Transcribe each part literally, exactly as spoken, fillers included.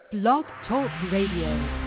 Blog Talk Radio.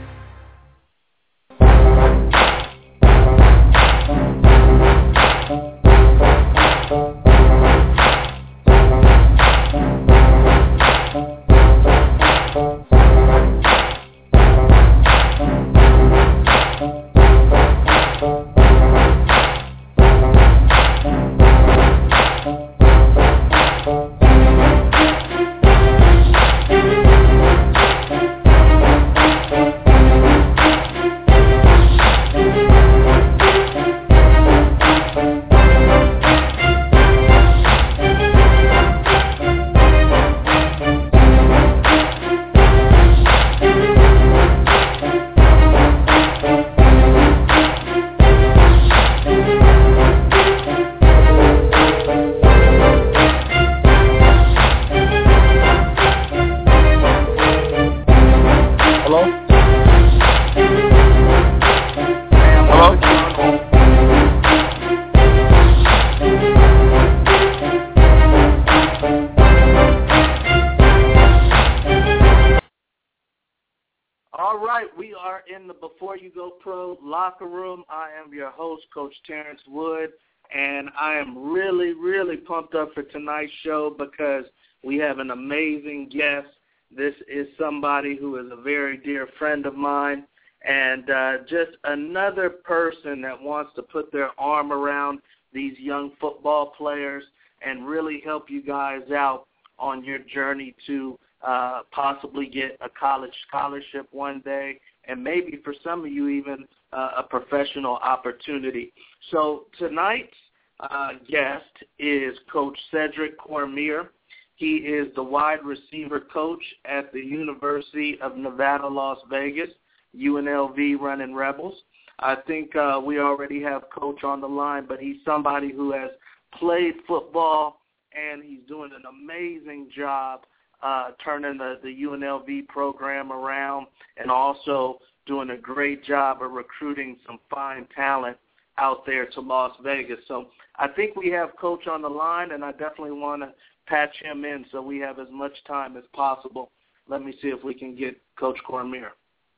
Locker Room. I am your host, Coach Terrence Wood, and I am really, really pumped up for tonight's show because we have an amazing guest. This is somebody who is a very dear friend of mine and uh, just another person that wants to put their arm around these young football players and really help you guys out on your journey to uh, possibly get a college scholarship one day, and maybe for some of you even uh, a professional opportunity. So tonight's uh, guest is Coach Cedric Cormier. He is the wide receiver coach at the University of Nevada, Las Vegas, U N L V Running Rebels. I think uh, we already have Coach on the line, but he's somebody who has played football, and he's doing an amazing job uh, turning the, the U N L V program around, and also doing a great job of recruiting some fine talent out there to Las Vegas. So I think we have Coach on the line, and I definitely want to patch him in so we have as much time as possible. Let me see if we can get Coach Cormier.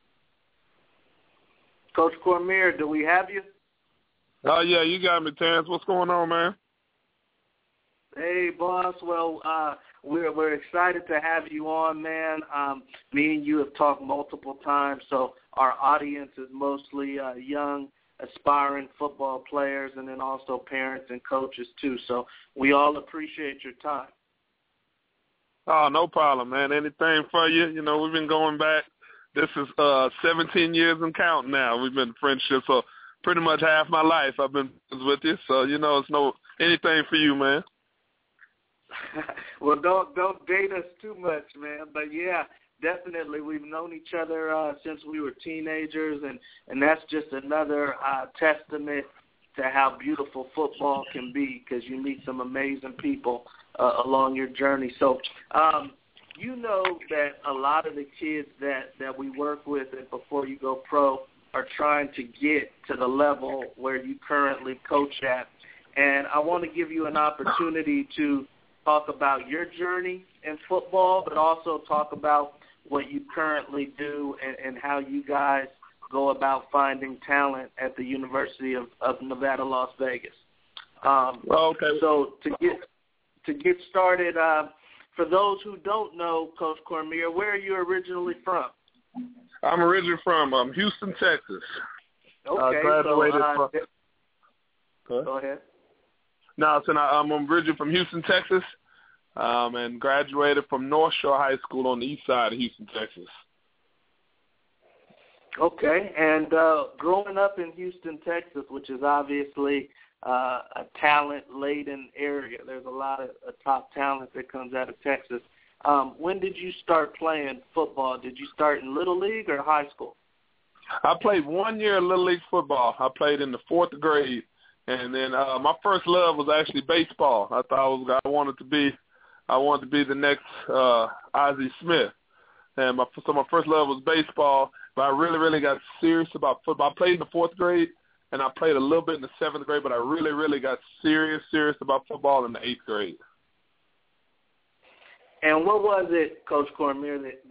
Coach Cormier, do we have you? Oh, uh, yeah, you got me, Terrence. What's going on, man? Hey, boss. Well, uh, we're we're excited to have you on, man. Um, me and you have talked multiple times, so our audience is mostly uh, young, aspiring football players, and then also parents and coaches too. So we all appreciate your time. Oh, no problem, man. Anything for you. You know, we've been going back. This is uh, seventeen years and counting now. We've been friendships, so pretty much half my life I've been with you. So, you know, it's no anything for you, man. Well, don't don't date us too much, man. But, yeah, definitely we've known each other uh, since we were teenagers, and, and that's just another uh, testament to how beautiful football can be because you meet some amazing people uh, along your journey. So um, you know that a lot of the kids that, that we work with at Before You Go Pro are trying to get to the level where you currently coach at. And I want to give you an opportunity to talk about your journey in football, but also talk about what you currently do and, and how you guys go about finding talent at the University of, of Nevada, Las Vegas. Um, well, okay. So to get to get started, uh, for those who don't know, Coach Cormier, where are you originally from? I'm originally from um, Houston, Texas. Okay, I graduated so, uh, from. Go, go ahead. No, so I'm originally from Houston, Texas, um, and graduated from North Shore High School on the east side of Houston, Texas. Okay, and uh, growing up in Houston, Texas, which is obviously uh, a talent-laden area, there's a lot of uh, top talent that comes out of Texas. Um, when did you start playing football? Did you start in Little League or high school? I played one year of Little League football. I played in the fourth grade. And then uh, my first love was actually baseball. I thought I, was, I wanted to be, I wanted to be the next uh, Ozzie Smith. And my, so my first love was baseball. But I really, really got serious about football. I played in the fourth grade, and I played a little bit in the seventh grade. But I really, really got serious, serious about football in the eighth grade. And what was it, Coach Cormier, that, that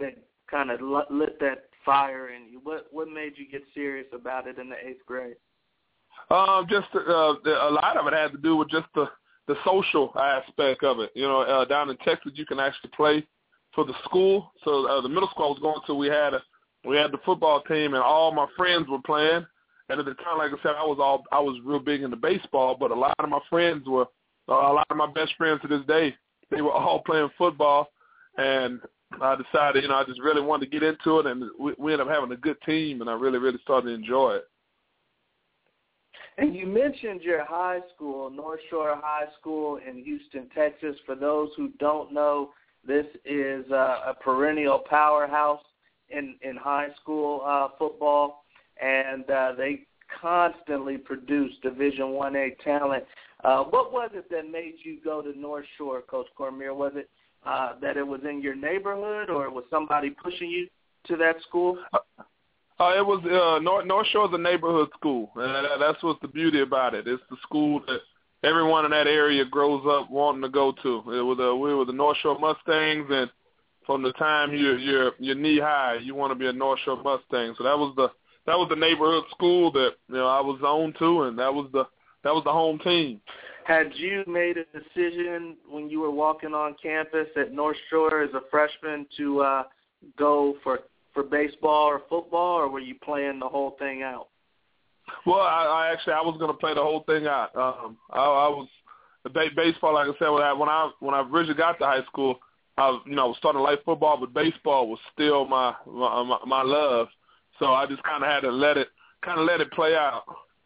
kind of lit that fire in you? What what made you get serious about it in the eighth grade? Um, just uh, a lot of it had to do with just the, the social aspect of it. You know, uh, down in Texas, you can actually play for the school. So uh, the middle school I was going to, we had a we had the football team, and all my friends were playing. And at the time, like I said, I was all I was real big into baseball, but a lot of my friends were uh, a lot of my best friends to this day. They were all playing football, and I decided, you know, I just really wanted to get into it, and we, we ended up having a good team, and I really, really started to enjoy it. And you mentioned your high school, North Shore High School in Houston, Texas. For those who don't know, this is uh, a perennial powerhouse in, in high school uh, football, and uh, they constantly produce Division one A talent. Uh, what was it that made you go to North Shore, Coach Cormier? Was it uh, that it was in your neighborhood, or was somebody pushing you to that school? Uh, it was uh, North, North Shore is a neighborhood school, and that, that's what's the beauty about it. It's the school that everyone in that area grows up wanting to go to. It was a, we were the North Shore Mustangs, and from the time you're you're, you're knee high, you want to be a North Shore Mustang. So that was the that was the neighborhood school that you know I was on to, and that was the that was the home team. Had you made a decision when you were walking on campus at North Shore as a freshman to uh, go for for baseball or football, or were you playing the whole thing out? Well, I, I actually I was going to play the whole thing out. Um, I, I was the baseball, like I said, when I when I when I originally got to high school, I was, you know was starting to like football, but baseball was still my my, my, my love. So I just kind of had to let it kind of let it play out.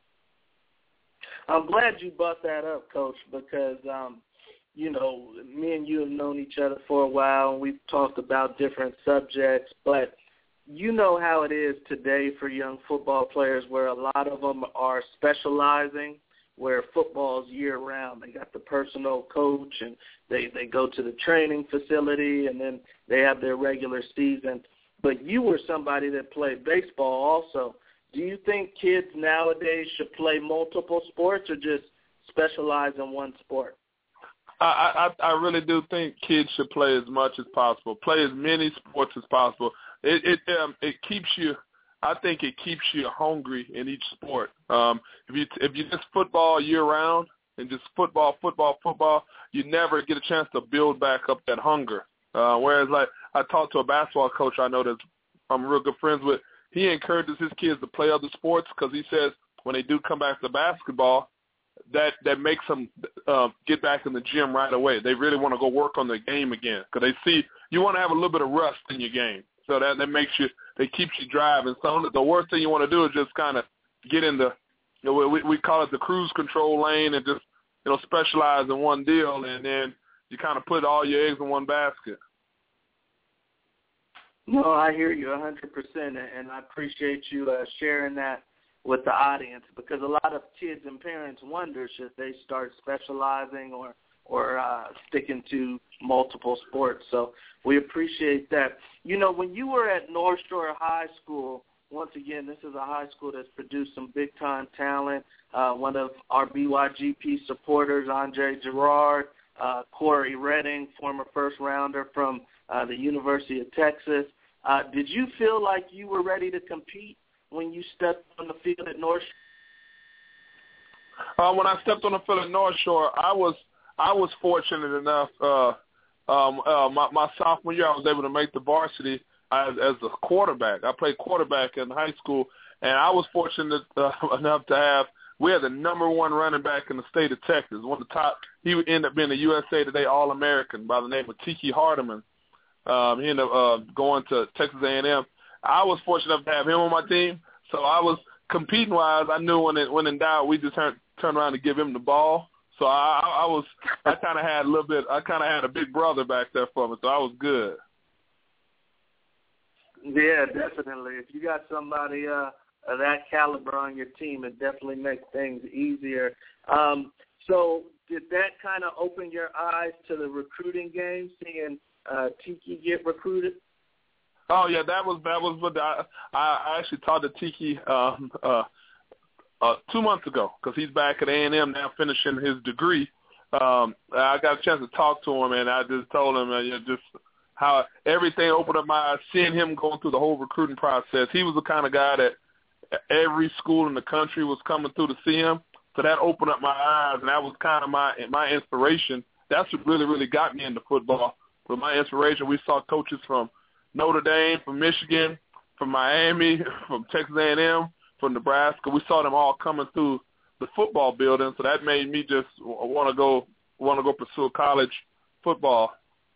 I'm glad you brought that up, Coach, because um, you know me and you have known each other for a while, and we've talked about different subjects, but you know how it is today for young football players where a lot of them are specializing, where football's year-round. They got the personal coach, and they, they go to the training facility, and then they have their regular season. But you were somebody that played baseball also. Do you think kids nowadays should play multiple sports or just specialize in one sport? I, I, I really do think kids should play as much as possible, play as many sports as possible. It it um it keeps you. I think it keeps you hungry in each sport. Um, if you if you just football year round and just football, football, football, you never get a chance to build back up that hunger. Uh, whereas, like I talked to a basketball coach I know that I'm real good friends with. He encourages his kids to play other sports because he says when they do come back to basketball, that that makes them uh, get back in the gym right away. They really want to go work on their game again because they see you want to have a little bit of rust in your game. So that, that makes you, they keeps you driving. So the worst thing you want to do is just kind of get in the, you know, we, we call it the cruise control lane and just, you know, specialize in one deal, and then you kind of put all your eggs in one basket. No, I hear you one hundred percent, and I appreciate you uh, sharing that with the audience because a lot of kids and parents wonder should they start specializing or or uh, sticking to multiple sports. So we appreciate that. You know, when you were at North Shore High School, once again, this is a high school that's produced some big-time talent. Uh, one of our B Y G P supporters, Andre Gerard, uh, Corey Redding, former first-rounder from uh, the University of Texas. Uh, did you feel like you were ready to compete when you stepped on the field at North Shore? Uh, when I stepped on the field at North Shore, I was – I was fortunate enough. Uh, um, uh, my, my sophomore year, I was able to make the varsity as, as a quarterback. I played quarterback in high school, and I was fortunate uh, enough to have. We had the number one running back in the state of Texas, one of the top. He would end up being a U S A Today All-American by the name of Tiki Hardeman. Um, he ended up uh, going to Texas A and M. I was fortunate enough to have him on my team, so I was competing wise. I knew when it, when in doubt, we just turned turn around and give him the ball. So I, I was, I kind of had a little bit, I kind of had a big brother back there for me, so I was good. Yeah, definitely. If you got somebody uh, of that caliber on your team, it definitely makes things easier. Um, so did that kind of open your eyes to the recruiting game, seeing uh, Tiki get recruited? Oh yeah, that was that was what I, I actually talked to Tiki. Um, uh, Uh, two months ago, because he's back at A and M now finishing his degree. Um, I got a chance to talk to him, and I just told him, uh, you know, just how everything opened up my eyes, seeing him going through the whole recruiting process. He was the kind of guy that every school in the country was coming through to see him. So that opened up my eyes, and that was kind of my my inspiration. That's what really, really got me into football. With my inspiration, we saw coaches from Notre Dame, from Michigan, from Miami, from Texas A and M, from Nebraska. We saw them all coming through the football building, so that made me just want to go want to go pursue college football.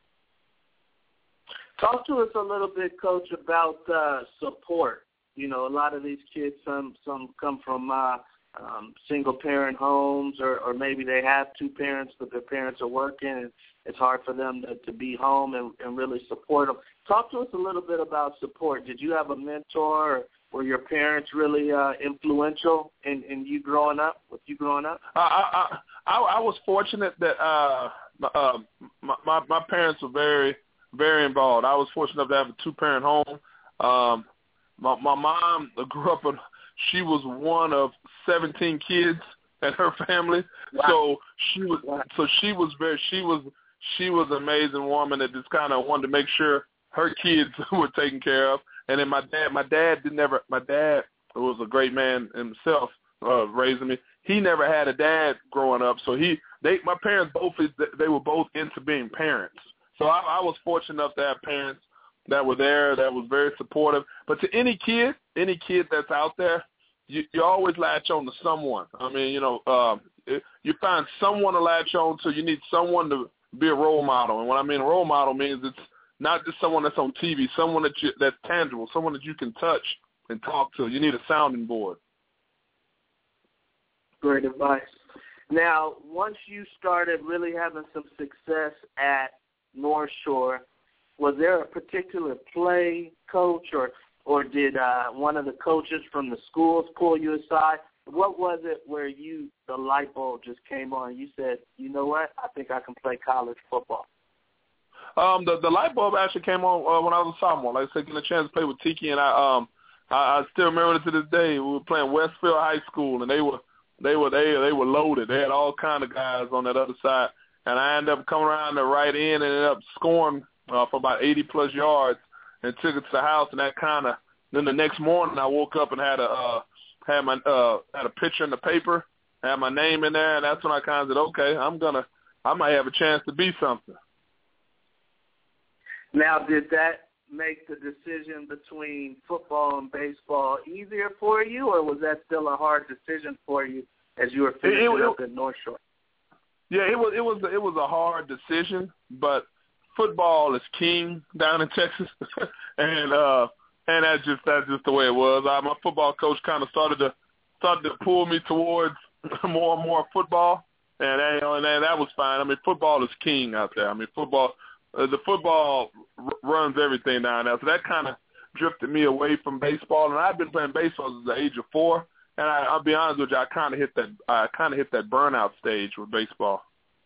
Talk to us a little bit, Coach, about uh, support. You know, a lot of these kids, some some come from uh, um, single-parent homes, or, or maybe they have two parents, but their parents are working, and it's hard for them to, to be home and, and really support them. Talk to us a little bit about support. Did you have a mentor, or were your parents really uh, influential in, in you growing up, with you growing up? I, I, I, I was fortunate that uh, uh, my, my, my parents were very, very involved. I was fortunate enough to have a two-parent home. Um, my, my mom grew up in, she was one of seventeen kids in her family. Wow. So she was, wow. so she was very, she was, she was an amazing woman that just kind of wanted to make sure her kids were taken care of. And then my dad, my dad did never, my dad was a great man himself, uh, raising me. He never had a dad growing up. So he, they, my parents both, they were both into being parents. So I, I was fortunate enough to have parents that were there, that was very supportive. But to any kid, any kid that's out there, you, you always latch on to someone. I mean, you know, um, it, you find someone to latch on to. You need someone to be a role model. And what I mean a role model means it's not just someone that's on T V, someone that you, that's tangible, someone that you can touch and talk to. You need a sounding board. Great advice. Now, once you started really having some success at North Shore, was there a particular play, Coach, or or did uh, one of the coaches from the schools pull you aside? What was it where you, the light bulb just came on? You said, you know what, I think I can play college football. Um, the the light bulb actually came on uh, when I was a sophomore. Like I said, getting a chance to play with Tiki, and I um I, I still remember it to this day. We were playing Westfield High School, and they were they were they they were loaded. They had all kind of guys on that other side, and I ended up coming around the right end and ended up scoring uh, for about eighty plus yards, and took it to the house. And that kind of then the next morning I woke up and had a uh, had my uh, had a picture in the paper, had my name in there, and that's when I kind of said, okay, I'm gonna I might have a chance to be something. Now, did that make the decision between football and baseball easier for you, or was that still a hard decision for you as you were finishing it, it, up at North Shore? Yeah, it was it was it was a hard decision, but football is king down in Texas, and uh, and that's just that's just the way it was. I, my football coach kind of started to started to pull me towards more and more football, and you know, and that was fine. I mean, football is king out there. I mean, football. Uh, the football r- runs everything down there, so that kind of drifted me away from baseball. And I've been playing baseball since the age of four, and I, I'll be honest with you, I kind of hit that I kind of hit that burnout stage with baseball.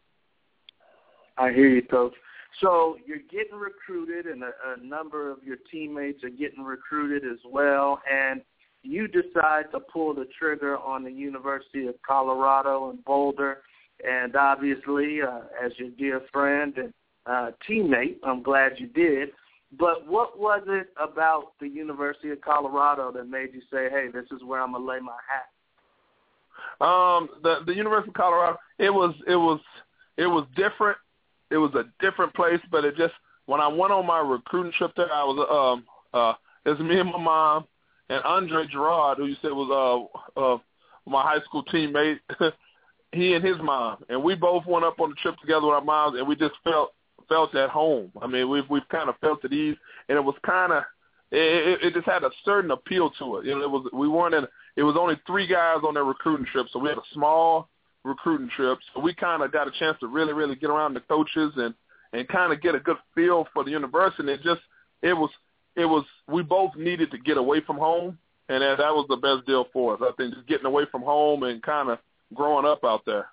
I hear you, Coach. So you're getting recruited, and a, a number of your teammates are getting recruited as well, and you decide to pull the trigger on the University of Colorado in Boulder, and obviously, uh, as your dear friend and Uh, teammate, I'm glad you did. But what was it about the University of Colorado that made you say, hey, this is where I'm going to lay my hat? Um, the the University of Colorado, it was it was it was different. It was a different place, but it just when I went on my recruiting trip there, I was um uh it was me and my mom and Andre Gerard, who you said was uh uh my high school teammate. He and his mom, and we both went up on the trip together with our moms, and we just felt. felt at home. I mean, we've we've kind of felt at ease, and it was kind of it, it just had a certain appeal to it. You know, it was we weren't in. It was only three guys on their recruiting trip, so we had a small recruiting trip. So we kind of got a chance to really, really get around the coaches and and kind of get a good feel for the university. And it just it was it was we both needed to get away from home, and that, that was the best deal for us. I think just getting away from home and kind of growing up out there.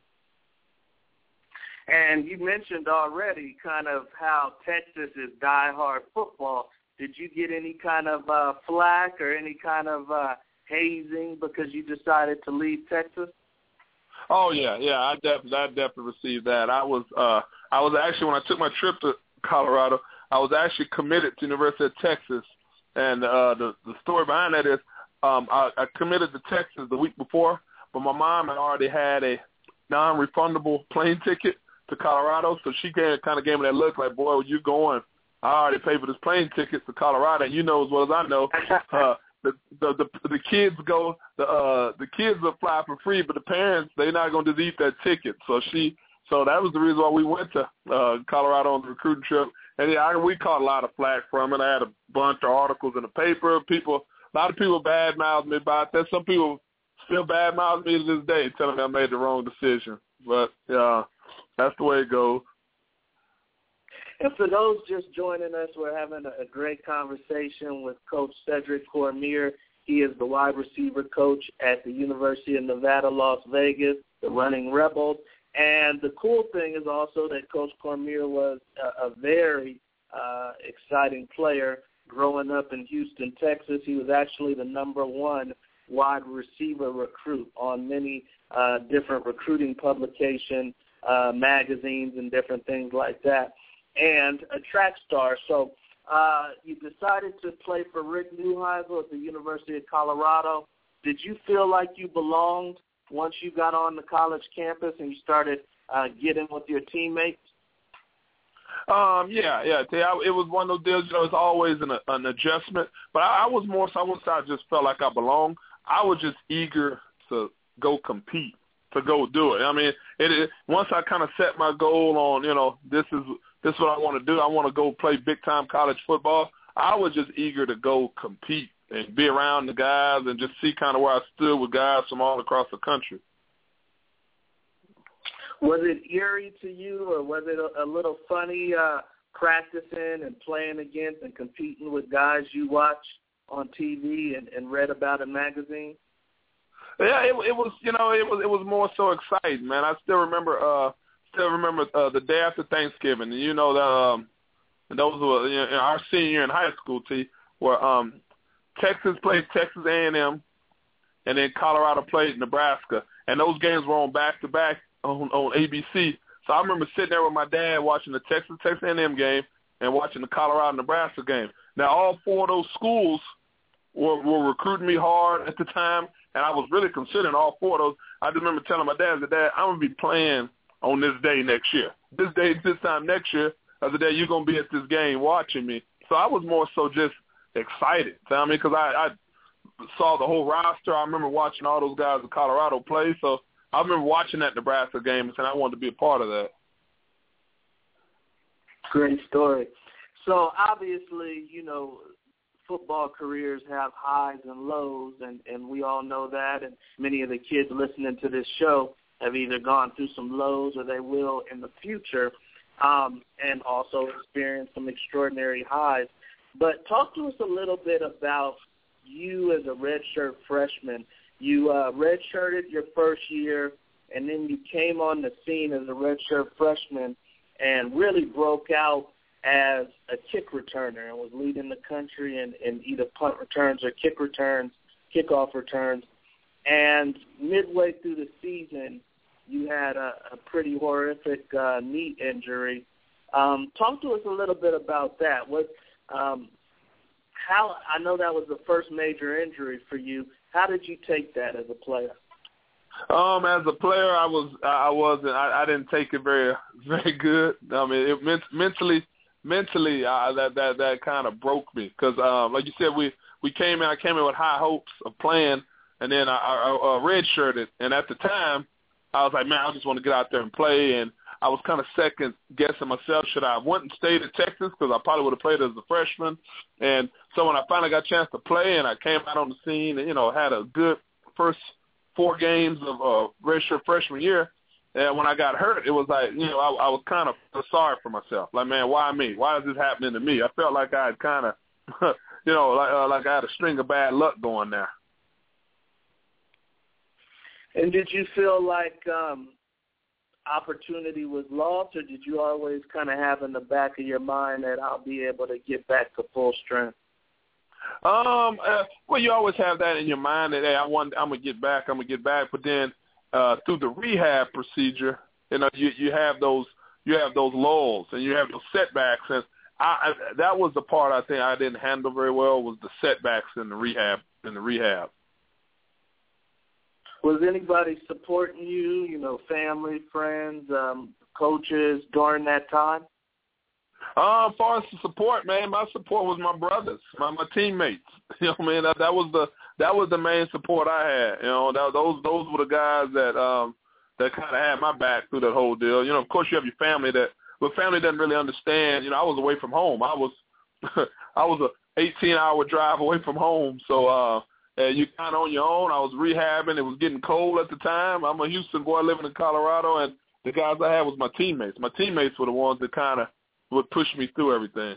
And you mentioned already kind of how Texas is diehard football. Did you get any kind of uh, flack or any kind of uh, hazing because you decided to leave Texas? Oh yeah, yeah, I definitely, I definitely received that. I was, uh, I was actually when I took my trip to Colorado, I was actually committed to University of Texas, and uh, the the story behind that is um, I, I committed to Texas the week before, but my mom had already had a non-refundable plane ticket to Colorado, so she kind of gave me that look like, boy, where you going? I already paid for this plane ticket to Colorado, and you know as well as I know, uh, the, the the the kids go, the uh, the kids will fly for free, but the parents, they're not going to just eat that ticket. So she, so that was the reason why we went to uh, Colorado on the recruiting trip. And yeah, I, we caught a lot of flack from it. I had a bunch of articles in the paper. People, a lot of people bad-mouthed me about that. Some people still bad-mouth me to this day, telling me I made the wrong decision. But, yeah, that's the way it goes. And for those just joining us, we're having a great conversation with Coach Cedric Cormier. He is the wide receiver coach at the University of Nevada, Las Vegas, the Running Rebels. And the cool thing is also that Coach Cormier was a, a very uh, exciting player growing up in Houston, Texas. He was actually the number one wide receiver recruit on many uh, different recruiting publication uh, magazines and different things like that, and a track star. So uh, you decided to play for Rick Neuheisel at the University of Colorado. Did you feel like you belonged once you got on the college campus and you started uh, getting with your teammates? Um, yeah, yeah. It was one of those deals, you know, it's always an, an adjustment. But I, I was more so, I wouldn't say I just felt like I belonged. I was just eager to go compete, to go do it. I mean, it, it, once I kind of set my goal on, you know, this is this is what I want to do. I want to go play big-time college football. I was just eager to go compete and be around the guys and just see kind of where I stood with guys from all across the country. Was it eerie to you, or was it a, a little funny uh, practicing and playing against and competing with guys you watch on T V and, and read about in magazines? Yeah, it, it was. You know, it was. It was more so exciting, man. I still remember. Uh, still remember uh, the day after Thanksgiving. And you know, the, um, those were you know, our senior year in high school. T where um, Texas played Texas A and M, and then Colorado played Nebraska, and those games were on back to back on on A B C. So I remember sitting there with my dad watching the Texas Texas A and M game and watching the Colorado Nebraska game. Now all four of those schools were, were recruiting me hard at the time, and I was really considering all four of those. I just remember telling my dad, that Dad, I'm gonna be playing on this day next year. This day, this time next year, as the day you're gonna be at this game watching me. So I was more so just excited. I mean, because I, I saw the whole roster. I remember watching all those guys in Colorado play. So I remember watching that Nebraska game and saying I wanted to be a part of that. Great story. So obviously, you know, football careers have highs and lows, and, and we all know that. And many of the kids listening to this show have either gone through some lows or they will in the future, um, and also experience some extraordinary highs. But talk to us a little bit about you as a redshirt freshman. You uh, redshirted your first year, and then you came on the scene as a redshirt freshman and really broke out as a kick returner and was leading the country in, in either punt returns or kick returns, kickoff returns. And midway through the season, you had a, a pretty horrific uh, knee injury. Um, talk to us a little bit about that. What, um, how I know that was the first major injury for you. How did you take that as a player? Um, as a player, I was I wasn't I, I didn't take it very very good. I mean, it meant, mentally mentally uh, that that that kind of broke me because, um, like you said, we we came in. I came in with high hopes of playing, and then I, I, I redshirted. And at the time, I was like, man, I just want to get out there and play. And I was kind of second guessing myself. Should I have went and stayed at Texas because I probably would have played as a freshman. And so when I finally got a chance to play and I came out on the scene and, you know, had a good first four games of uh, redshirt freshman year, and when I got hurt, it was like, you know, I, I was kind of sorry for myself. Like, man, why me? Why is this happening to me? I felt like I had kind of, you know, like, uh, like I had a string of bad luck going there. And did you feel like um, opportunity was lost, or did you always kind of have in the back of your mind that I'll be able to get back to full strength? Um. Uh, well, you always have that in your mind that, hey, I want, I'm gonna get back. I'm gonna get back. But then uh, through the rehab procedure, you know, you you have those you have those lulls and you have those setbacks. And I, I that was the part I think I didn't handle very well, was the setbacks in the rehab in the rehab. Was anybody supporting you, you know, family, friends, um, coaches during that time? Uh, as far as the support, man, my support was my brothers, my my teammates. You know, man, that, that was the that was the main support I had. You know, that, those those were the guys that um that kind of had my back through that whole deal. You know, of course you have your family that, but family doesn't really understand. You know, I was away from home. I was I was a eighteen hour drive away from home, so. uh And you kind of on your own. I was rehabbing. It was getting cold at the time. I'm a Houston boy living in Colorado, and the guys I had was my teammates. My teammates were the ones that kind of would push me through everything.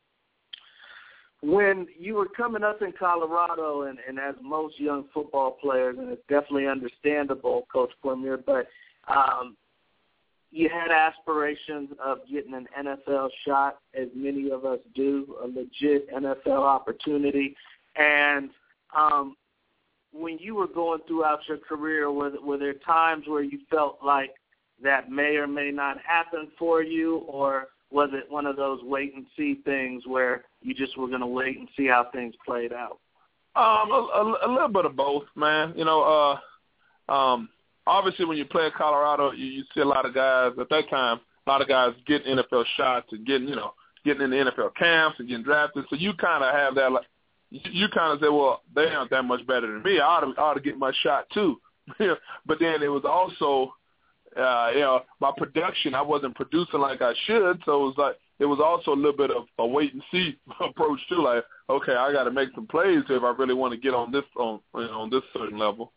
When you were coming up in Colorado, and, and as most young football players, and it's definitely understandable, Coach Cormier, but um, you had aspirations of getting an N F L shot, as many of us do, a legit N F L opportunity. And Um, when you were going throughout your career, were, were there times where you felt like that may or may not happen for you, or was it one of those wait-and-see things where you just were going to wait and see how things played out? Um, a, a, a little bit of both, man. You know, uh, um, obviously when you play at Colorado, you, you see a lot of guys at that time, a lot of guys getting N F L shots and getting, you know, getting in the N F L camps and getting drafted. So you kind of have that, like, you kind of say, well, they aren't that much better than me. I ought to, I ought to get my shot too. But then it was also, uh, you know, my production. I wasn't producing like I should, so it was like it was also a little bit of a wait and see approach too. Like, okay, I got to make some plays if I really want to get on this on you know, on this certain level.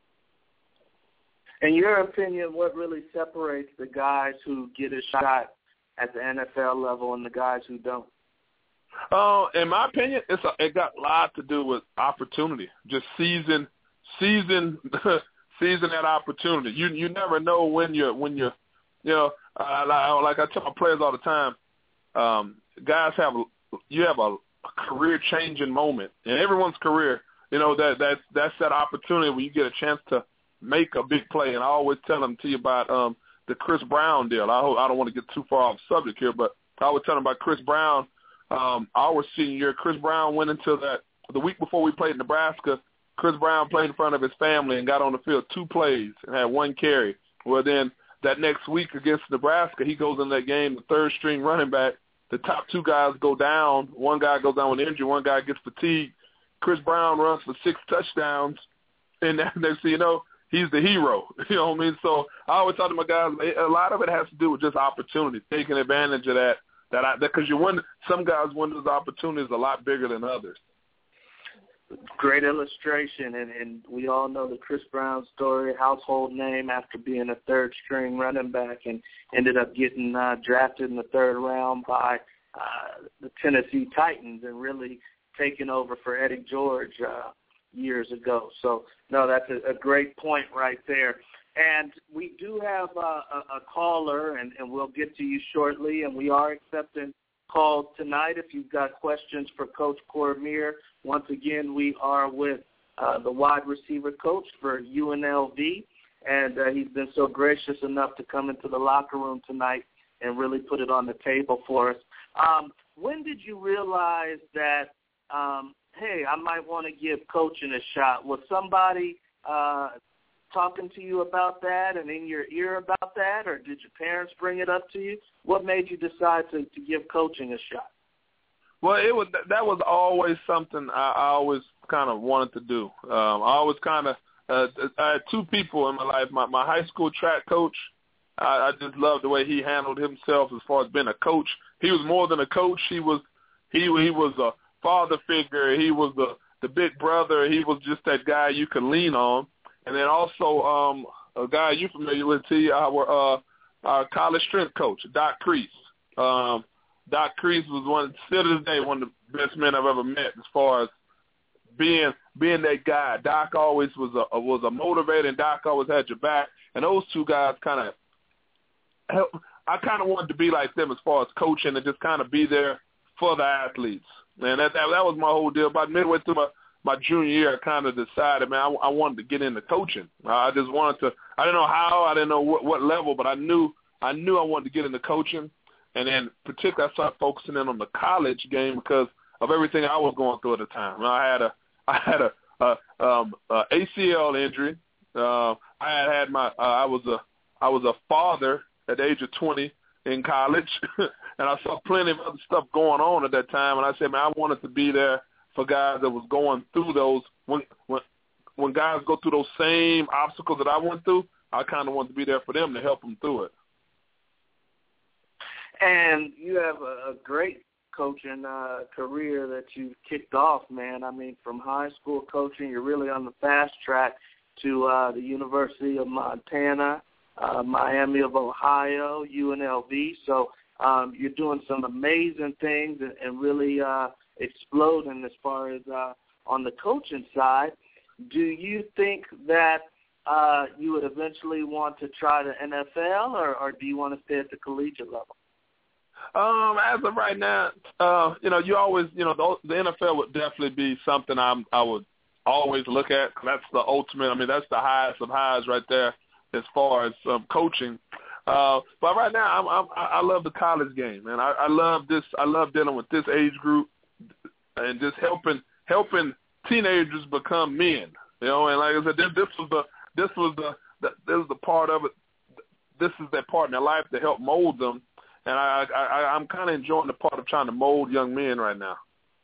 In your opinion, what really separates the guys who get a shot at the N F L level and the guys who don't? Uh, in my opinion, it's a, it got a lot to do with opportunity. Just seizing, seizing, seizing that opportunity. You you never know when you're when you're, you know, uh, like, like I tell my players all the time. Um, guys have you have a, a career changing moment in everyone's career. You know that that's that's that opportunity where you get a chance to make a big play. And I always tell them to you about um, the Chris Brown deal. I hope, I don't want to get too far off subject here, but I always tell them about Chris Brown. Um, our senior year, Chris Brown went into that the week before we played Nebraska. Chris Brown played in front of his family and got on the field two plays and had one carry. Well, then that next week against Nebraska, he goes in that game, the third string running back. The top two guys go down. One guy goes down with injury. One guy gets fatigued. Chris Brown runs for six touchdowns, and next thing you know, he's the hero. You know what I mean? So I always talk to my guys, a lot of it has to do with just opportunity, taking advantage of that. That I, because you win, some guys win those opportunities a lot bigger than others. Great illustration, and, and we all know the Chris Brown story, household name after being a third-string running back, and ended up getting uh, drafted in the third round by uh, the Tennessee Titans and really taking over for Eddie George uh, years ago. So, no, that's a, a great point right there. And we do have uh, a, a caller, and, and we'll get to you shortly, and we are accepting calls tonight if you've got questions for Coach Cormier. Once again, we are with uh, the wide receiver coach for U N L V, and uh, he's been so gracious enough to come into the locker room tonight and really put it on the table for us. Um, when did you realize that, um, hey, I might want to give coaching a shot? Was somebody uh, – talking to you about that and in your ear about that, or did your parents bring it up to you? What made you decide to, to give coaching a shot? Well, it was that was always something I, I always kind of wanted to do. Um, I always kind of uh, I had two people in my life. My, my high school track coach, I, I just loved the way he handled himself as far as being a coach. He was more than a coach. He was he he was a father figure. He was the the big brother. He was just that guy you could lean on. And then also um, a guy you're familiar with, T, our, uh, our college strength coach, Doc Crease. Um, Doc Crease was one, still to this day, one of the best men I've ever met as far as being being that guy. Doc always was a was a motivator, and Doc always had your back. And those two guys kind of helped. I kind of wanted to be like them as far as coaching and just kind of be there for the athletes. And that that, that was my whole deal. About midway through my My junior year, I kind of decided, man, I, I wanted to get into coaching. I just wanted to. I didn't know how, I didn't know what, what level, but I knew I knew I wanted to get into coaching. And then particularly I started focusing in on the college game because of everything I was going through at the time. You know, I had a I had a, a, um, a A C L injury. Uh, I had had my uh, I was a I was a father at the age of twenty in college, and I saw plenty of other stuff going on at that time. And I said, man, I wanted to be there for guys that was going through those when when when guys go through those same obstacles that I went through. I kind of wanted to be there for them to help them through it. And you have a, a great coaching uh, career that you've kicked off, man. I mean, from high school coaching, you're really on the fast track to uh, the University of Montana, uh, Miami of Ohio, U N L V. So um, you're doing some amazing things and, and really uh, exploding as far as uh, on the coaching side. Do you think that uh, you would eventually want to try the N F L, or, or do you want to stay at the collegiate level? Um, as of right now, uh, you know, you always, you know, the, the N F L would definitely be something I'm, I would always look at. 'Cause that's the ultimate. I mean, that's the highest of highs right there as far as um, coaching. Uh, but right now, I'm, I'm, I love the college game, man. I, I love this. I love dealing with this age group and just helping helping teenagers become men. You know, and like I said, this, this was the this was the, the this was the part of it. This is that part in their life to help mold them. And I, I, I'm kind of enjoying the part of trying to mold young men right now.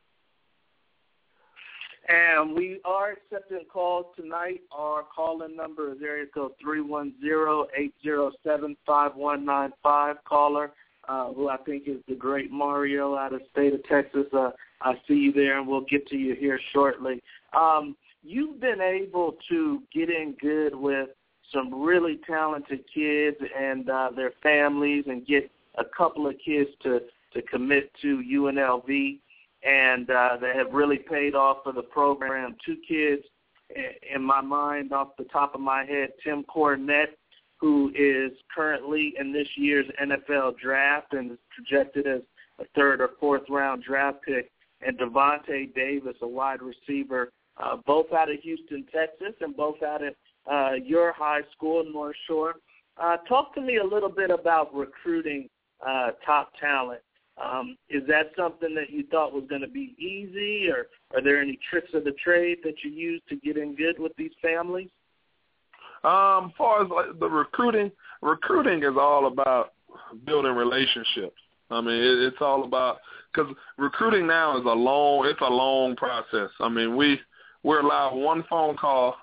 And we are accepting calls tonight. Our call-in number is area code three one zero, eight zero seven, five one nine five. Caller, uh, who I think is the great Mario out of the state of Texas. Uh, I see you there, and we'll get to you here shortly. Um, you've been able to get in good with some really talented kids and uh, their families and get a couple of kids to, to commit to U N L V, and uh, they have really paid off for the program. Two kids, in my mind, off the top of my head, Tim Cornette, who is currently in this year's N F L draft and is projected as a third or fourth round draft pick, and Devontae Davis, a wide receiver, uh, both out of Houston, Texas, and both out of uh, your high school, North Shore. Uh, talk to me a little bit about recruiting Uh, top talent. Um, is that something that you thought was going to be easy, or are there any tricks of the trade that you use to get in good with these families? Um, as far as like the recruiting, recruiting is all about building relationships. I mean, it, it's all about, because recruiting now is a long, it's a long process. I mean, we we're allowed one phone call.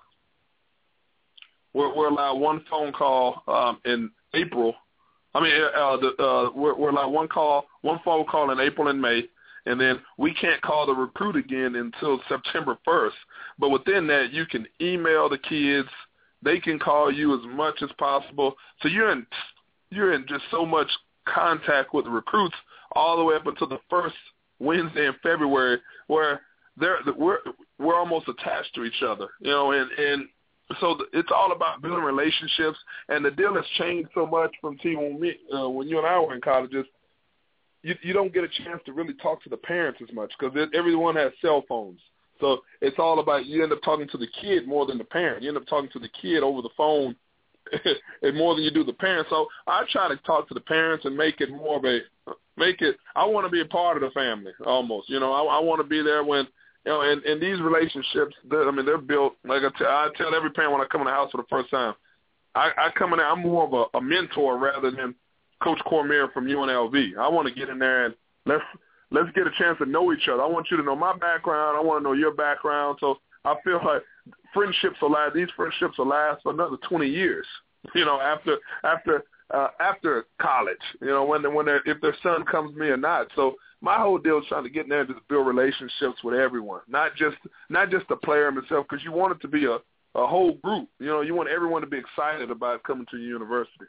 We're, we're allowed one phone call um, in April. I mean, uh, the, uh, we're, we're allowed one call, one phone call in April and May, and then we can't call the recruit again until September first. But within that, you can email the kids. They can call you as much as possible. So you're in you're in just so much contact with the recruits all the way up until the first Wednesday in February, where they're we're we're almost attached to each other, you know, and and. So it's all about building relationships, and the deal has changed so much from T when we, uh, when you and I were in colleges. You, you don't get a chance to really talk to the parents as much because everyone has cell phones. So it's all about you end up talking to the kid more than the parent. You end up talking to the kid over the phone and more than you do the parent. So I try to talk to the parents and make it more of a make it. I want to be a part of the family almost. You know, I, I want to be there when. You know, and, and these relationships, I mean, they're built, like I tell, I tell every parent when I come in the house for the first time, I, I come in there, I'm more of a, a mentor rather than Coach Cormier from U N L V. I want to get in there and let's let's get a chance to know each other. I want you to know my background. I want to know your background. So I feel like friendships will last, these friendships will last for another twenty years, you know, after after uh, after college, you know, when, when if their son comes to me or not. So my whole deal is trying to get in there and just build relationships with everyone, not just not just the player himself, because you want it to be a, a whole group. You know, you want everyone to be excited about coming to your university.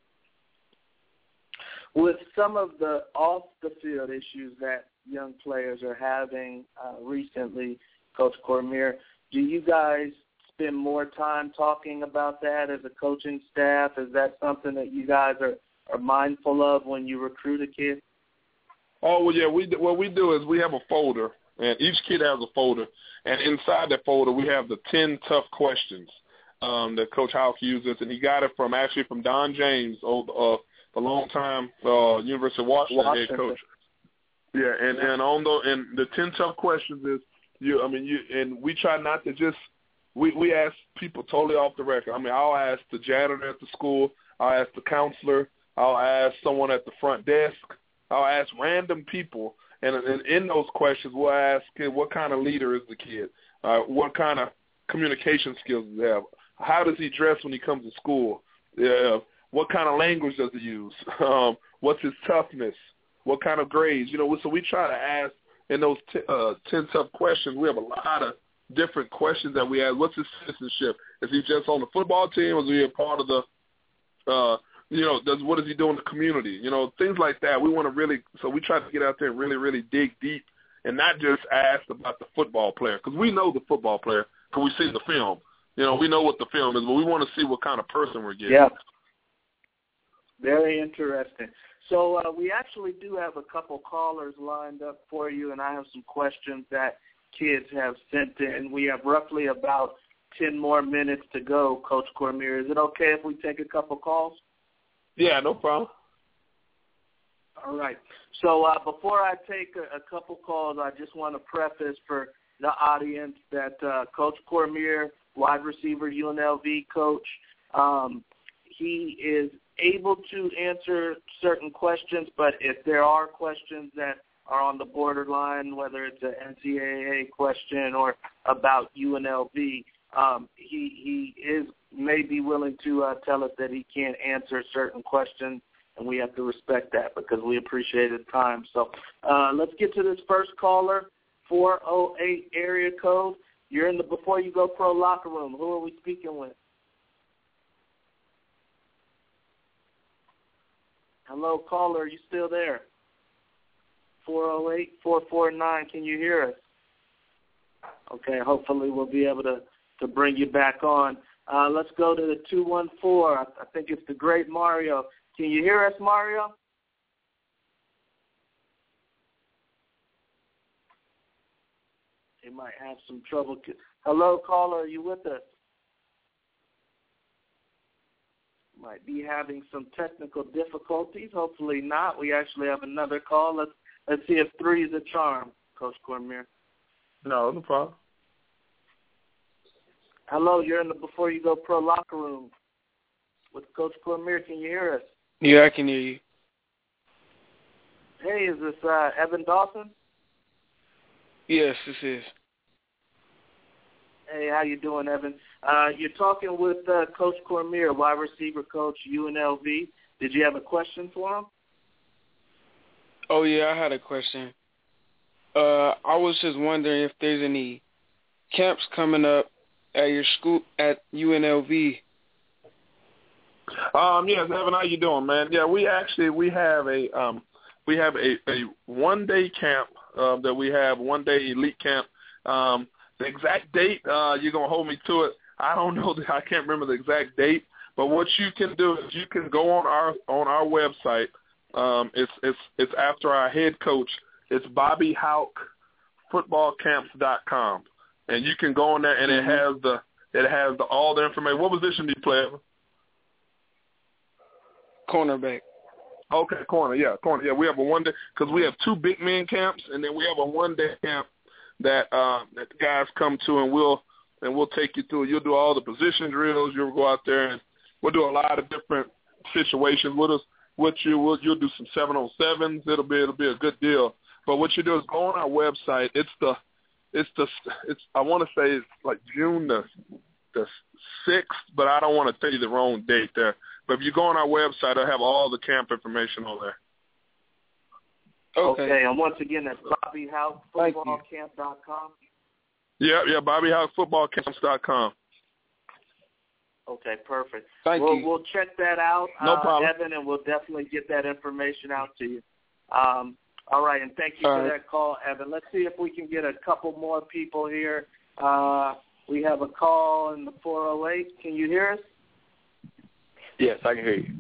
With some of the off-the-field issues that young players are having uh, recently, Coach Cormier, do you guys spend more time talking about that as a coaching staff? Is that something that you guys are, are mindful of when you recruit a kid? Oh, well, yeah, we what we do is we have a folder, and each kid has a folder, and inside that folder we have the ten tough questions um, that Coach Houck uses, and he got it from actually from Don James, old, uh, the longtime uh, University of Washington, Washington head coach. Yeah, and yeah. and on the and the ten tough questions is you. I mean, you and we try not to just we we ask people totally off the record. I mean, I'll ask the janitor at the school. I'll ask the counselor. I'll ask someone at the front desk. I'll ask random people, and, and in those questions, we'll ask, okay, what kind of leader is the kid? Uh, what kind of communication skills does he have? How does he dress when he comes to school? Uh, what kind of language does he use? Um, what's his toughness? What kind of grades? You know, so we try to ask in those t- uh, ten tough questions. We have a lot of different questions that we ask. What's his citizenship? Is he just on the football team, or is he a part of the uh, you know, does what does he do in the community? You know, things like that. We want to really, so we try to get out there and really, really dig deep and not just ask about the football player, because we know the football player because we see the film. You know, we know what the film is, but we want to see what kind of person we're getting. Yeah. Very interesting. So uh, we actually do have a couple callers lined up for you, and I have some questions that kids have sent in. We have roughly about ten more minutes to go, Coach Cormier. Is it okay if we take a couple calls? Yeah, no problem. All right. So uh, before I take a, a couple calls, I just want to preface for the audience that uh, Coach Cormier, wide receiver U N L V coach, um, he is able to answer certain questions, but if there are questions that are on the borderline, whether it's an N C double A question or about U N L V, um, he he is may be willing to uh, tell us that he can't answer certain questions, and we have to respect that because we appreciate his time. So uh, let's get to this first caller, four oh eight area code. You're in the Before You Go Pro locker room. Who are we speaking with? Hello, caller. Are you still there? four oh eight, four four nine. Can you hear us? Okay, hopefully we'll be able to, to bring you back on. Uh, let's go to the two one four. I, I think it's the great Mario. Can you hear us, Mario? He might have some trouble. Hello, caller. Are you with us? Might be having some technical difficulties. Hopefully not. We actually have another call. Let's let's see if three is a charm, Coach Cormier. No, no problem. Hello, you're in the Before You Go Pro locker room with Coach Cormier. Can you hear us? Yeah, I can hear you. Hey, is this uh, Evan Dawson? Yes, this is. Hey, how you doing, Evan? Uh, you're talking with uh, Coach Cormier, wide receiver coach, U N L V. Did you have a question for him? Oh, yeah, I had a question. Uh, I was just wondering if there's any camps coming up at your school, at U N L V. Um, yes, Evan, how you doing, man? Yeah, we actually we have a um, we have a, a one day camp uh, that we have one day elite camp. Um, the exact date uh, you're gonna hold me to it. I don't know. The, I can't remember the exact date. But what you can do is you can go on our on our website. Um, it's it's it's after our head coach. It's Bobby Houck Football Camps dot com, and you can go on there and it has the it has the all the information. What position do you play, Evan? Cornerback. Okay, corner, yeah, corner. Yeah, we have a one-day – because we have two big men camps, and then we have a one-day camp that uh, that the guys come to, and we'll and we'll take you through. You'll do all the position drills. You'll go out there, and we'll do a lot of different situations with us. What you will you'll do some seven on sevens. It'll be it'll be a good deal. But what you do is go on our website. It's the it's the it's I want to say it's like June the the sixth, but I don't want to tell you the wrong date there. But if you go on our website, I have all the camp information on there. Okay, okay, and once again, that's Bobby Houck Football Camp dot com. Yeah, yeah, Bobby Houck Football Camps dot com. Okay, perfect. Thank we'll, you. We'll check that out, no uh, problem. Evan, and we'll definitely get that information out to you. Um, all right, and thank you all for right. that call, Evan. Let's see if we can get a couple more people here. Uh, we have a call in the four oh eight. Can you hear us? Yes, I can hear you.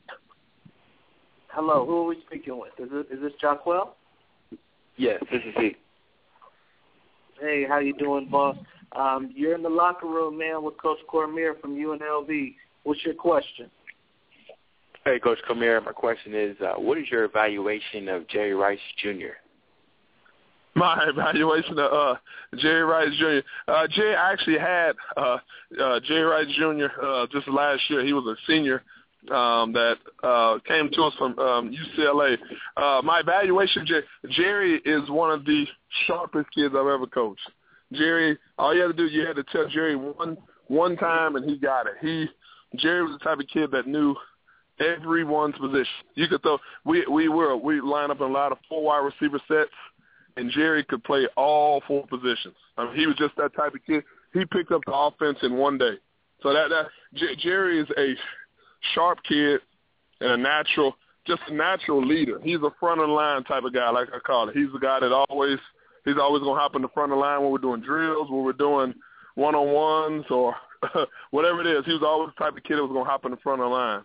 Hello, who are we speaking with? Is, it, is this Jaquel? Yes, this is he. Hey, how you doing, boss? Um, you're in the locker room, man, with Coach Cormier from U N L V. What's your question? Hey, Coach Comier, my question is, uh, what is your evaluation of Jerry Rice Junior? My evaluation of uh, Jerry Rice Junior Uh, Jerry actually had uh, uh, Jerry Rice Junior Uh, just last year. He was a senior um, that uh, came to us from um, U C L A. Uh, my evaluation, Jerry, Jerry is one of the sharpest kids I've ever coached. Jerry, all you had to do, you had to tell Jerry one one time, and he got it. He Jerry was the type of kid that knew everyone's position. You could throw. We we were we line up in a lot of four wide receiver sets. And Jerry could play all four positions. I mean, he was just that type of kid. He picked up the offense in one day. So that that J- Jerry is a sharp kid and a natural, just a natural leader. He's a front of the line type of guy, like I call it. He's the guy that always he's always gonna hop in the front of the line when we're doing drills, when we're doing one on ones or whatever it is. He was always the type of kid that was gonna hop in the front of the line.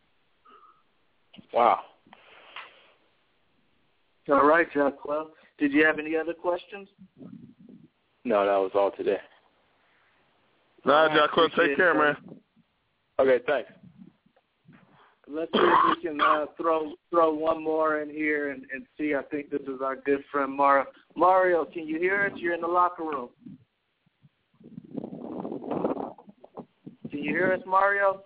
Wow. All right, Jack. Well, did you have any other questions? No, that was all today. All right, Jack. Take care, man. Okay, thanks. Let's see if we can uh, throw throw one more in here and, and see. I think this is our good friend Mario. Mario, can you hear us? You're in the locker room. Can you hear us, Mario?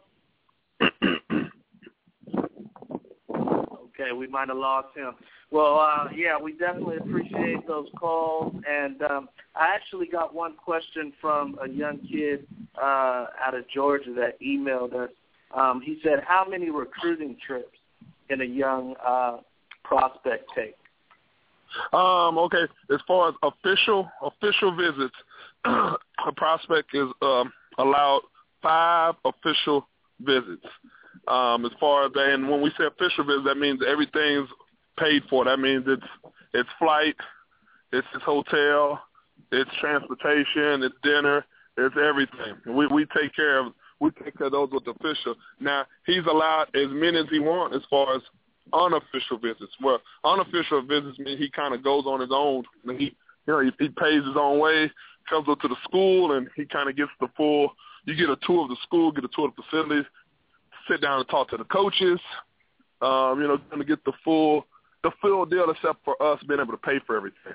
Okay, we might have lost him. Well, uh, yeah, we definitely appreciate those calls. And um, I actually got one question from a young kid uh, out of Georgia that emailed us. Um, he said, how many recruiting trips can a young uh, prospect take? Um, okay, as far as official official visits, a prospect is um, allowed five official visits. Um, as far as that, and when we say official visit, that means everything's paid for. That means it's it's flight, it's his hotel, it's transportation, it's dinner, it's everything. We we take care of we take care of those with the official. Now he's allowed as many as he wants as far as unofficial visits. Well, unofficial visits mean he kind of goes on his own. And he you know he, he pays his own way, comes up to the school, and he kind of gets the full. You get a tour of the school, get a tour of the facilities, sit down and talk to the coaches. Um, you know, going to get the full. The full deal, except for us being able to pay for everything.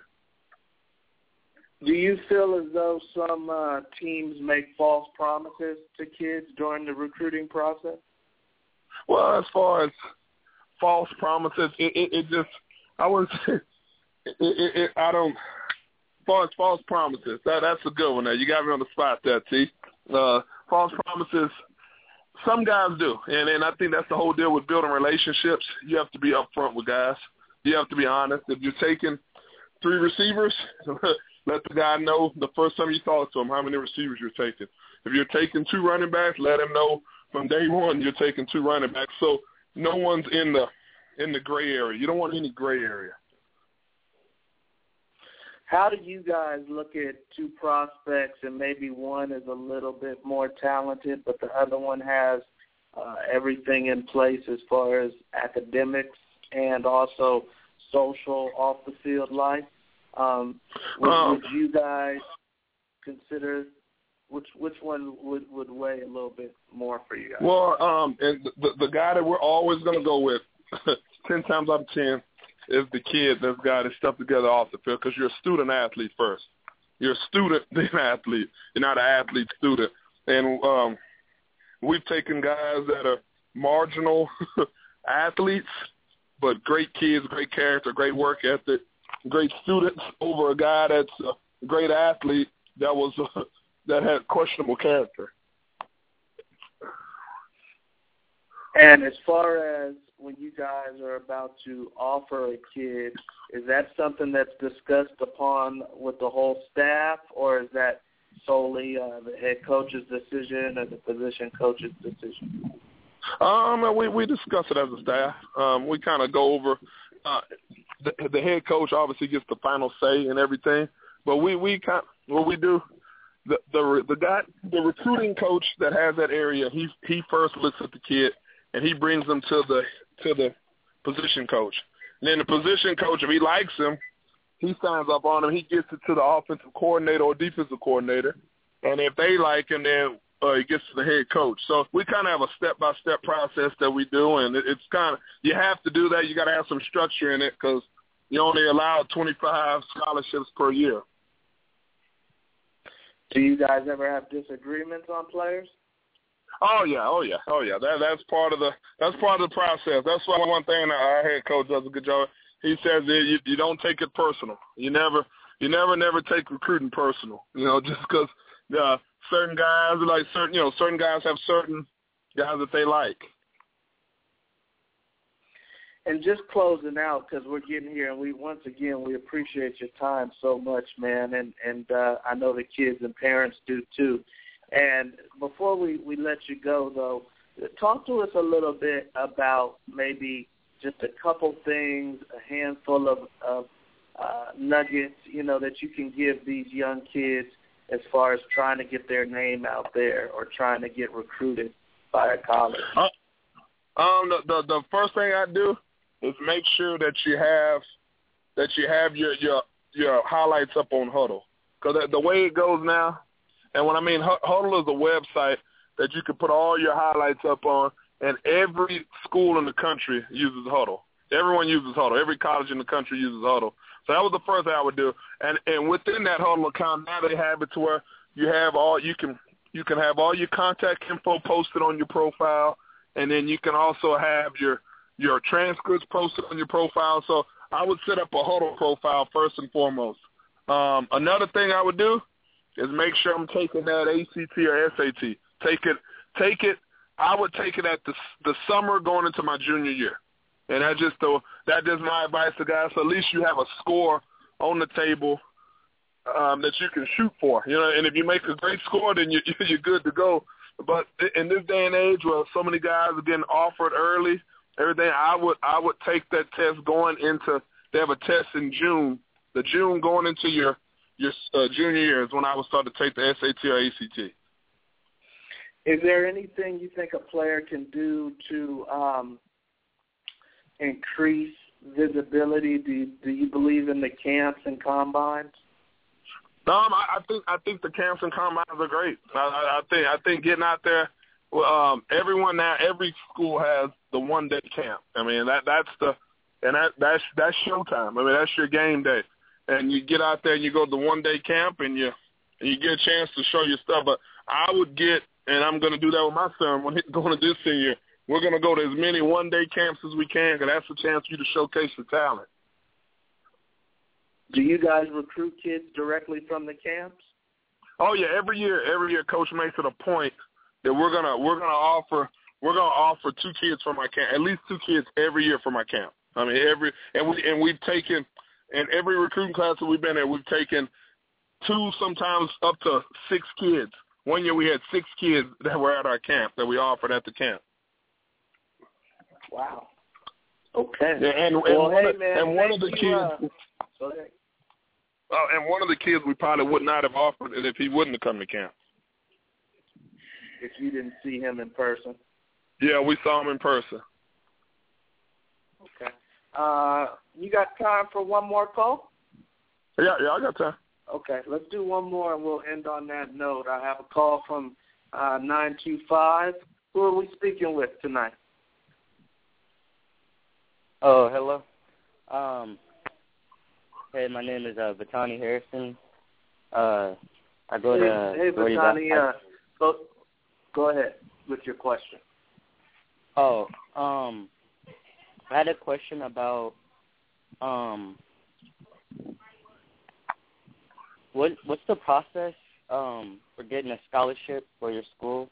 Do you feel as though some uh, teams make false promises to kids during the recruiting process? Well, as far as false promises, it, it, it just, I wouldn't say, it, it, it, I don't, as far as false promises, that, that's a good one there. You got me on the spot there, T. Uh, false promises, some guys do, and, and I think that's the whole deal with building relationships. You have to be upfront with guys. You have to be honest. If you're taking three receivers, let the guy know the first time you talk to him how many receivers you're taking. If you're taking two running backs, let him know from day one you're taking two running backs. So no one's in the in the gray area. You don't want any gray area. How do you guys look at two prospects and maybe one is a little bit more talented, but the other one has uh, everything in place as far as academics and also social off-the-field life? Um, would, um, would you guys consider which which one would, would weigh a little bit more for you guys? Well, um, and the, the guy that we're always going to go with, ten times out of ten, is the kid that's got his stuff together off the field, because you're a student athlete first. You're a student, then athlete. You're not an athlete student. And um, we've taken guys that are marginal athletes, but great kids, great character, great work ethic, great students over a guy that's a great athlete that was uh, that had questionable character. And as far as when you guys are about to offer a kid, is that something that's discussed upon with the whole staff, or is that solely uh, the head coach's decision or the position coach's decision? Um, we we discuss it as a staff. Um, we kind of go over. Uh, the, the head coach obviously gets the final say and everything, but we we kind what we do. The the the guy the recruiting coach that has that area, he he first looks at the kid and he brings them to the to the position coach. And then the position coach, if he likes him, he signs up on him. He gets it to the offensive coordinator or defensive coordinator. And if they like him, then uh, it gets to the head coach. So we kind of have a step-by-step process that we do, and it, it's kind of you have to do that. You got to have some structure in it because you only allow twenty-five scholarships per year. Do you guys ever have disagreements on players? Oh yeah, oh yeah, oh yeah. That that's part of the that's part of the process. That's why one thing our head coach does a good job. He says that you, you don't take it personal. You never, you never, never take recruiting personal. You know, just because uh, certain guys like certain, you know, certain guys have certain guys that they like. And just closing out, because we're getting here, and we once again we appreciate your time so much, man, and and uh, I know the kids and parents do too. And before we, we let you go, though, talk to us a little bit about maybe just a couple things, a handful of, of uh, nuggets, you know, that you can give these young kids as far as trying to get their name out there or trying to get recruited by a college. Uh, um, the, the the first thing I do is make sure that you have that you have your your your highlights up on Hudl, because the, the way it goes now. And when I mean Hudl is a website that you can put all your highlights up on, and every school in the country uses Hudl. Everyone uses Hudl. Every college in the country uses Hudl. So that was the first thing I would do. And and within that Hudl account, now they have it to where you have all you can you can have all your contact info posted on your profile, and then you can also have your your transcripts posted on your profile. So I would set up a Hudl profile first and foremost. Um, another thing I would do is make sure I'm taking that A C T or S A T. Take it, take it. I would take it at the the summer going into my junior year, and that just the that is my advice to guys. So at least you have a score on the table um, that you can shoot for, you know. And if you make a great score, then you, you're good to go. But in this day and age, where so many guys are getting offered early, everything, I would I would take that test going into. They have a test in June. The June going into your Your uh, junior year is when I would start to take the S A T or A C T. Is there anything you think a player can do to um, increase visibility? Do you, do you believe in the camps and combines? Um, I, I think I think the camps and combines are great. I, I, I think I think getting out there. Um, everyone now, every school has the one day camp. I mean that that's the and that that's that's showtime. I mean that's your game day. And you get out there and you go to the one-day camp and you and you get a chance to show your stuff. But I would get, and I'm going to do that with my son when he's going to this senior, we're going to go to as many one-day camps as we can because that's a chance for you to showcase your talent. Do you guys recruit kids directly from the camps? Oh, yeah. Every year, every year, Coach makes it a point that we're going to we're gonna offer we're gonna offer two kids from my camp, at least two kids every year from my camp. I mean, every and, we, and we've taken – in every recruiting class that we've been in, we've taken two, sometimes up to six kids. One year we had six kids that were at our camp that we offered at the camp. Wow. Okay. Yeah, and, and well, one, hey, of, man, and one of the you, uh, kids, uh, and one of the kids we probably would not have offered it if he wouldn't have come to camp. If you didn't see him in person. Yeah, we saw him in person. Okay. Uh, you got time for one more call? Yeah, yeah, I got time. Okay, let's do one more and we'll end on that note. I have a call from uh, nine two five. Who are we speaking with tonight? Oh, hello. Um, hey, my name is uh, Batani Harrison. Uh, I go to Hey, hey Batani, uh, go, go ahead with your question. Oh, um, I had a question about um, what what's the process um for getting a scholarship for your school?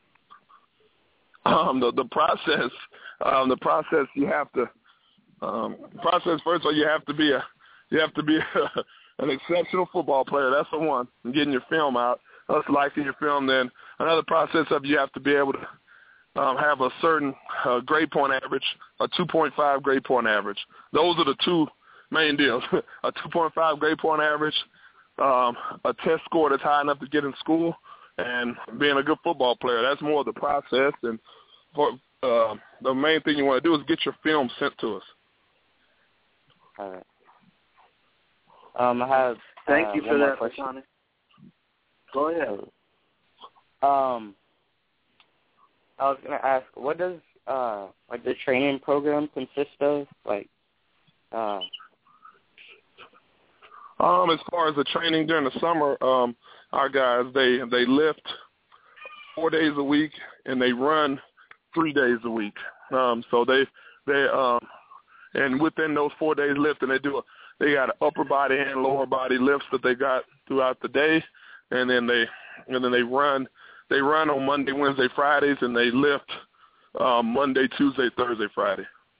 Um, the the process, um, the process you have to, um, process first of all you have to be a, you have to be a, an exceptional football player. That's the one. And getting your film out, us liking your film. Then another process of you have to be able to. Um, have a certain uh, grade point average, a two point five grade point average. Those are the two main deals, a two point five grade point average, um, a test score that's high enough to get in school, and being a good football player. That's more of the process. And for, uh, the main thing you want to do is get your film sent to us. All right. Um, I have Thank uh, you for one more that, question. Batani. Go ahead. Um, I was gonna ask, what does uh like the training program consist of? Like, uh. Um, as far as the training during the summer, um, our guys they they lift four days a week and they run three days a week. Um, so they they um, and within those four days lifting, they do a they got upper body and lower body lifts that they got throughout the day, and then they and then they run they run on Monday, Wednesday, Fridays, and they lift um, Monday, Tuesday, Thursday, Friday.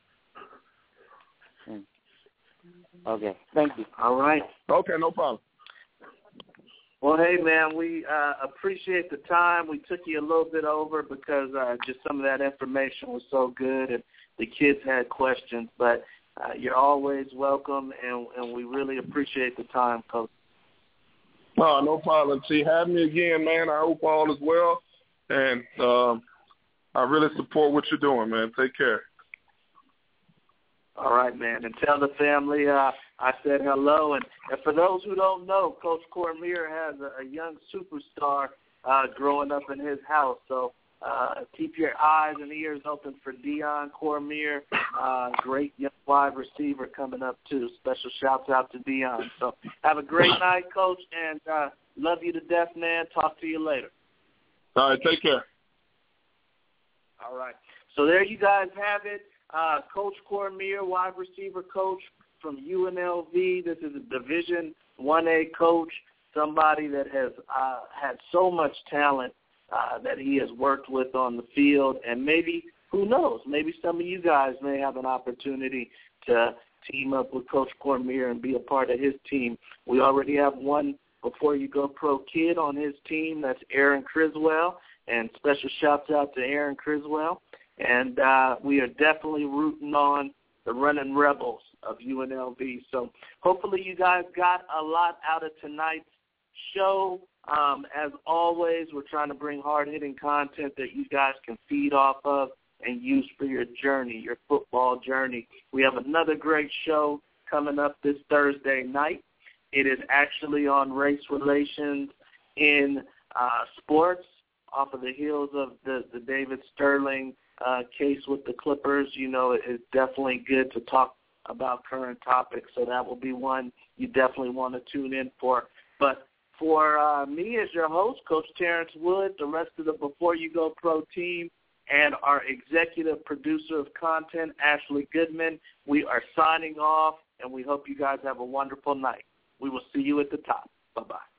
Okay, thank you. All right. Okay, no problem. Well, hey, man, we uh, appreciate the time. We took you a little bit over because uh, just some of that information was so good and the kids had questions. But uh, you're always welcome, and, and we really appreciate the time, Coach. Oh, no problem. See, have me again, man. I hope all is well. And um, I really support what you're doing, man. Take care. All right, man. And tell the family uh, I said hello. And, and for those who don't know, Coach Cormier has a, a young superstar uh, growing up in his house. So uh, keep your eyes and ears open for Dion Cormier, uh, great young wide receiver coming up, too. Special shouts out to Dion. So have a great night, Coach, and uh, love you to death, man. Talk to you later. All right, take care. All right. So there you guys have it. Uh, Coach Cormier, wide receiver coach from U N L V. This is a Division one A coach, somebody that has uh, had so much talent uh, that he has worked with on the field. And maybe, who knows, maybe some of you guys may have an opportunity to team up with Coach Cormier and be a part of his team. We already have one Before You Go Pro kid on his team. That's Aaron Criswell. And special shouts out to Aaron Criswell. And uh, we are definitely rooting on the running Rebels of U N L V. So hopefully you guys got a lot out of tonight's show. Um, as always, we're trying to bring hard-hitting content that you guys can feed off of and use for your journey, your football journey. We have another great show coming up this Thursday night. It is actually on race relations in uh, sports, off of the heels of the, the David Sterling uh, case with the Clippers. You know, it, it's definitely good to talk about current topics, so that will be one you definitely want to tune in for. But for uh, me as your host, Coach Terrence Wood, the rest of the Before You Go Pro team, and our executive producer of content, Ashley Goodman, we are signing off, and we hope you guys have a wonderful night. We will see you at the top. Bye-bye.